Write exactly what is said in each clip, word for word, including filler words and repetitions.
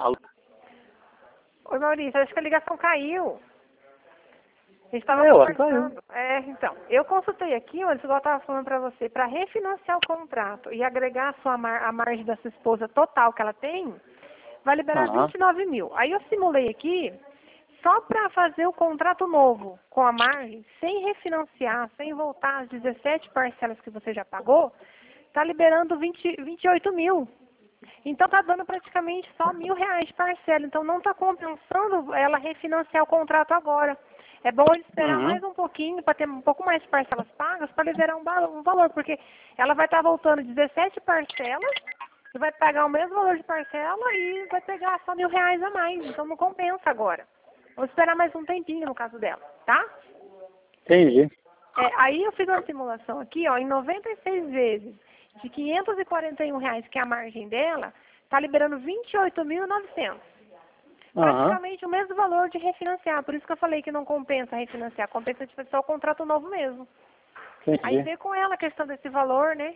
Alô? Oi, Maurício, acho que a ligação caiu. A gente estava É, eu acho que conversando. É, então, eu consultei aqui, antes igual eu estava falando para você, para refinanciar o contrato e agregar a, sua mar, a margem da sua esposa total que ela tem, vai liberar Aham. vinte e nove mil. Aí eu simulei aqui, só para fazer o contrato novo com a margem, sem refinanciar, sem voltar às dezessete parcelas que você já pagou, está liberando vinte, vinte e oito mil. Então está dando praticamente só mil reais de parcela. Então não está compensando ela refinanciar o contrato agora. É bom ele esperar Uhum. mais um pouquinho para ter um pouco mais de parcelas pagas para liberar um, ba- um valor, porque ela vai estar voltando dezessete parcelas e vai pagar o mesmo valor de parcela e vai pegar só mil reais a mais. Então não compensa agora. Vou esperar mais um tempinho no caso dela, tá? Entendi. É, aí eu fiz uma simulação aqui, ó, em noventa e seis vezes de quinhentos e quarenta e um reais, que é a margem dela, está liberando vinte e oito mil e novecentos. Aham. Praticamente o mesmo valor de refinanciar. Por isso que eu falei que não compensa refinanciar, compensa de fazer só o contrato novo mesmo. Aí Entendi. vê com ela a questão desse valor, né?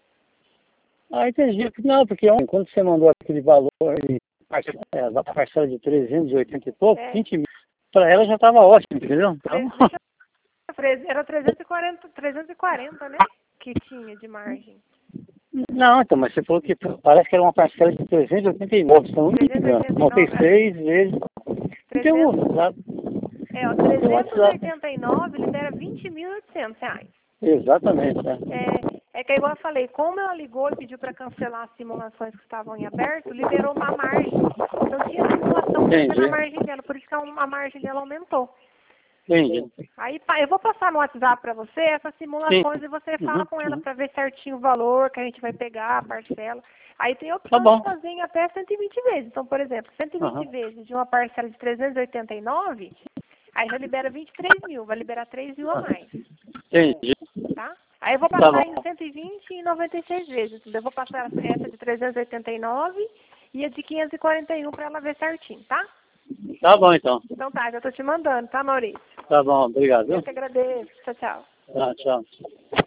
Ah, entendi. Não, porque ontem, quando você mandou aquele valor de parcela, é, da parcela de trezentos e oitenta e pouco, É, vinte mil, para ela já estava ótimo, entendeu? Então, tre- deixa eu, era trezentos e quarenta, trezentos e quarenta, né? Que tinha de margem. não, então, mas você falou que parece que era uma parcela de trezentos e oitenta e nove, se eu não me engano. noventa e trezentos e oitenta e nove, seis vezes. Então, trezentos, lá- é, ó, tem um trezentos e WhatsApp. oitenta e nove libera vinte mil e oitocentos reais. Exatamente, né? É, é que igual eu falei, como ela ligou e pediu para cancelar as simulações que estavam em aberto, liberou uma margem. Então tinha simulação que tinha na Entendi. margem dela, por isso que a a margem dela aumentou. Entendi. Aí pa- eu vou passar no WhatsApp para você essas Sim. simulações e você fala Uhum, com ela uhum. para ver certinho o valor que a gente vai pegar, a parcela. Aí tem a Tá opção de bom. fazer em até cento e vinte vezes. Então, por exemplo, cento e vinte Aham. vezes de uma parcela de trezentos e oitenta e nove, aí já libera vinte e três mil, vai liberar três mil a mais. Entendi. Tá? Aí eu vou Tá passar em bom. cento e vinte e noventa e seis vezes. Entendeu? Eu vou passar essa de trezentos e oitenta e nove e a de quinhentos e quarenta e um para ela ver certinho, tá? Tá bom, então. Então tá, já tô te mandando, tá, Maurício? Tá bom, obrigado. Eu Viu? que agradeço. Tchau, tchau. Tá, tchau.